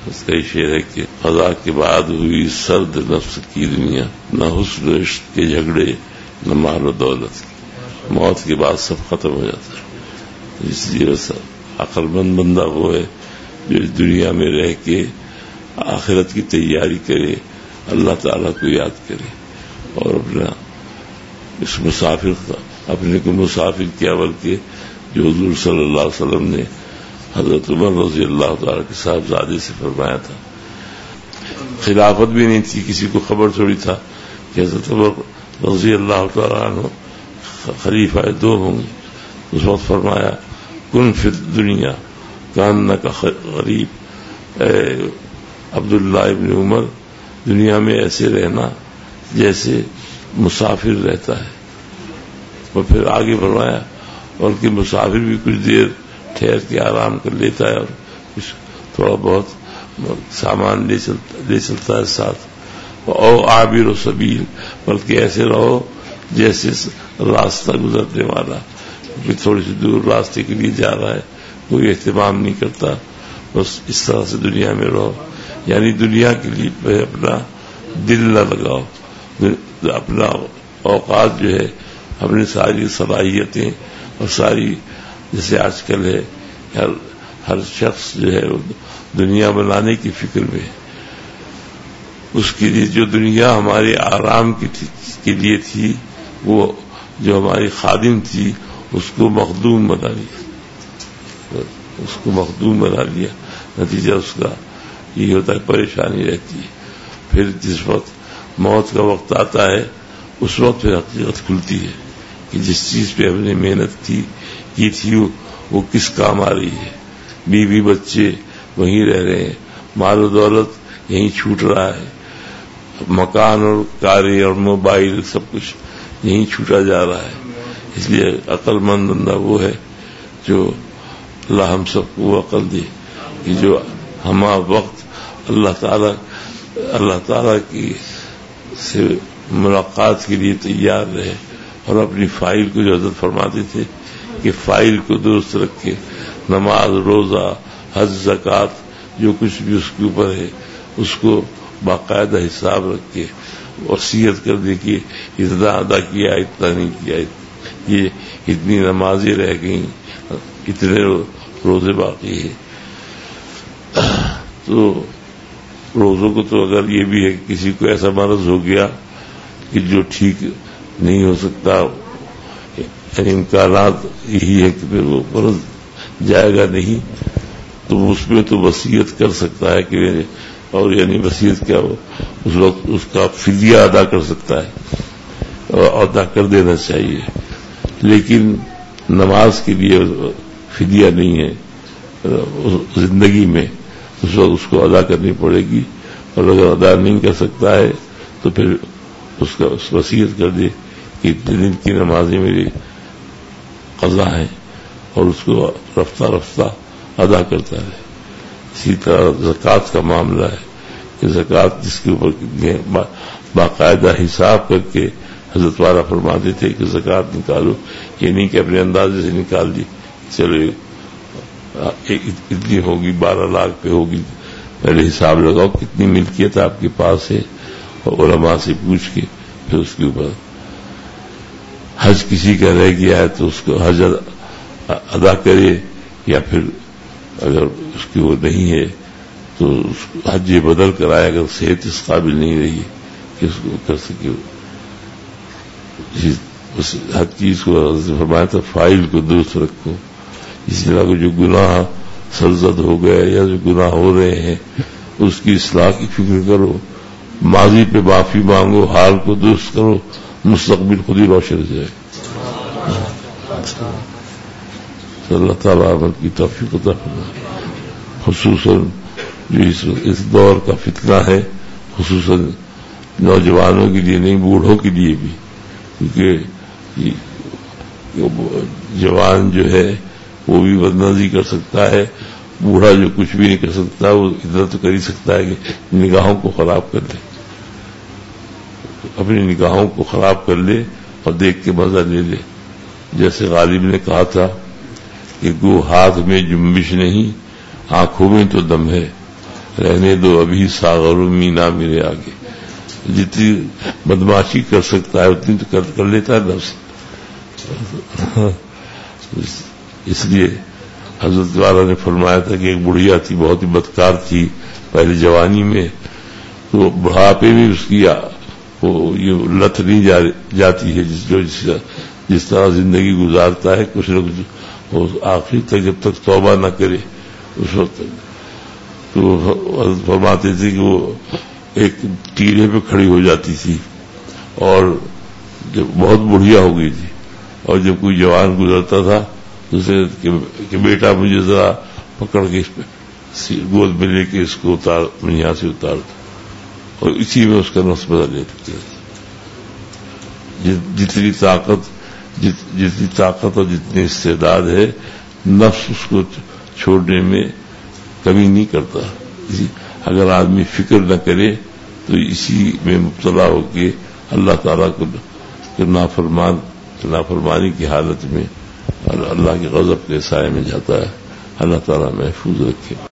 اس کا یہ شعر ہے کہ قضا کے بعد ہوئی سرد نفس کی دنیا، نہ حسن عشق کے جھگڑے نہ مال و دولت کی، موت کے بعد سب ختم ہو جاتا ہے۔ اس لیے عقل مند بندہ وہ ہے جو اس دنیا میں رہ کے آخرت کی تیاری کرے، اللہ تعالیٰ کو یاد کرے، اور اس مسافر اپنے کو مسافر کیا، بلکہ جو حضور صلی اللہ علیہ وسلم نے حضرت عمر رضی اللہ تعالیٰ کے صاحبزادے سے فرمایا تھا۔ خلافت بھی نہیں تھی، کسی کو خبر تھوڑی تھا کہ حضرت عمر رضی اللہ تعالیٰ عنہ خلیفہ دو ہوں گے۔ اس وقت فرمایا کن فی الدنیا کانک غریب، اے عبداللہ ابن عمر دنیا میں ایسے رہنا جیسے مسافر رہتا ہے۔ اور پھر آگے فرمایا اور کہ مسافر بھی کچھ دیر ٹھہر کے آرام کر لیتا ہے اور کچھ تھوڑا بہت سامان لے چلتا ہے ساتھ۔ او عابر و سبیل، بلکہ ایسے رہو جیسے راستہ گزرنے والا، کہ تھوڑی سی دور راستے کے لیے جا رہا ہے، کوئی اہتمام نہیں کرتا، بس اس طرح سے دنیا میں رہو۔ یعنی دنیا کے لیے اپنا دل نہ لگاؤ، اپنا اوقات جو ہے، اپنی ساری صلاحیتیں اور ساری، جیسے آج کل ہے ہر شخص جو ہے دنیا بنانے کی فکر میں، اس کے لیے جو دنیا ہمارے آرام کے لیے تھی، وہ جو ہماری خادم تھی اس کو مخدوم بنا لیا، نتیجہ اس کا یہ ہوتا ہے پریشانی رہتی ہے۔ پھر جس وقت موت کا وقت آتا ہے اس وقت پھر حقیقت کھلتی ہے کہ جس چیز پہ ہم نے محنت کی تھی وہ کس کام آ رہی ہے۔ بیوی بچے وہیں رہ رہے ہیں، مال و دولت یہیں چھوٹ رہا ہے، مکان اور کاریں اور موبائل سب کچھ یہیں چھوٹا جا رہا ہے۔ اس لیے عقل مند بندہ وہ ہے جو اللہ ہم سب کو عقل دے کہ جو ہما وقت اللہ تعالیٰ کی سے ملاقات کے لیے تیار رہے، اور اپنی فائل کو جو حضرت فرماتے تھے کہ فائل کو درست رکھ کے نماز، روزہ، حج، زکوٰۃ جو کچھ بھی اس کے اوپر ہے اس کو باقاعدہ حساب رکھ کے وصیت کر دے کہ اتنا ادا کیا، اتنا نہیں کیا، یہ اتنی نمازیں رہ گئیں، اتنے روزے باقی ہیں۔ تو روزوں کو تو اگر یہ بھی ہے کہ کسی کو ایسا مرض ہو گیا کہ جو ٹھیک نہیں ہو سکتا، امکانات یہی ہے کہ پھر وہ مرض جائے گا نہیں، تو اس میں تو وصیت کر سکتا ہے کہ اور یعنی وصیت کیا ہو، اس وقت اس کا فدیہ ادا کر سکتا ہے اور ادا کر دینا چاہیے، لیکن نماز کے لیے فدیہ نہیں ہے زندگی میں، اس وقت اس کو ادا کرنی پڑے گی، اور اگر ادا نہیں کر سکتا ہے تو پھر اس کا وصیت کر دے کہ اتنے دن کی نمازیں میری قضا ہیں، اور اس کو رفتہ رفتہ ادا کرتا ہے۔ اسی طرح زکوٰۃ کا معاملہ ہے کہ زکوٰۃ جس کے اوپر باقاعدہ حساب کر کے حضرت والا فرماتے تھے کہ زکوٰۃ نکالو، یہ نہیں کہ اپنے اندازے سے نکال دی، چلو اتنی ہوگی 12 لاکھ پہ ہوگی، پہلے حساب لگاؤ کتنی ملکیت آپ کے پاس ہے، اور علماء سے پوچھ کے پھر اس کے اوپر حج کسی کا رہ گیا ہے تو اس کو حج ادا کرے، یا پھر اگر اس کی وہ نہیں ہے تو حج بدل کرائے اگر صحت اس قابل نہیں رہی کہ اس کو کر سکے۔ ہر چیز کو فرمایا تھا فائل کو درست رکھو، اسی طرح جو گناہ سرزد ہو گئے یا جو گناہ ہو رہے ہیں اس کی اصلاح کی فکر کرو، ماضی پہ معافی مانگو، حال کو درست کرو، مستقبل خود ہی روشن ہو جائے۔ اللہ تعالیٰ عمل کی توفیق عطا فرمائے۔ خصوصاً جو اس دور کا فتنہ ہے، خصوصاً نوجوانوں کے لیے نہیں، بوڑھوں کے لیے بھی، کیونکہ جوان جو ہے وہ بھی بدنظری کر سکتا ہے، بوڑھا جو کچھ بھی نہیں کر سکتا وہ اتنا تو کر ہی سکتا ہے کہ نگاہوں کو خراب کر لے، اپنی نگاہوں کو خراب کر لے اور دیکھ کے مزہ لے لے۔ جیسے غالب نے کہا تھا کہ گو ہاتھ میں جنبش نہیں، آنکھوں میں تو دم ہے، رہنے دو ابھی ساغر و مینا میرے آگے. جتنی بدماشی کر سکتا ہے اتنی تو کر لیتا ہے نفس. اس لیے حضرت والا نے فرمایا تھا کہ ایک بڑھیا تھی، بہت ہی بدکار تھی پہلی جوانی میں، تو بڑھاپے میں اس کی وہ یہ لت نہیں جاتی ہے جس طرح زندگی گزارتا ہے. کچھ نہ کچھ وہ آخر تک جب تک توبہ نہ کرے اس وقت تو حضرت فرماتے تھے کہ وہ ایک ٹیلے پہ کھڑی ہو جاتی تھی اور جب بہت بڑھیا ہو گئی تھی، اور جب کوئی جوان گزرتا تھا تو اسے کہ بیٹا مجھے ذرا پکڑ کے اس پہ گود میں لے کے اس کو اتار، میں یہاں سے اتار، اور اسی میں اس کا نفس بدل لیتے تھے. جتنی طاقت اور جتنی استعداد ہے نفس اس کو چھوڑنے میں کمی نہیں کرتا. اگر آدمی فکر نہ کرے تو اسی میں مبتلا ہو کے اللہ تعالیٰ کو نافرمانی کی حالت میں اور اللہ کے غضب کے سائے میں جاتا ہے. اللہ تعالیٰ محفوظ رکھے.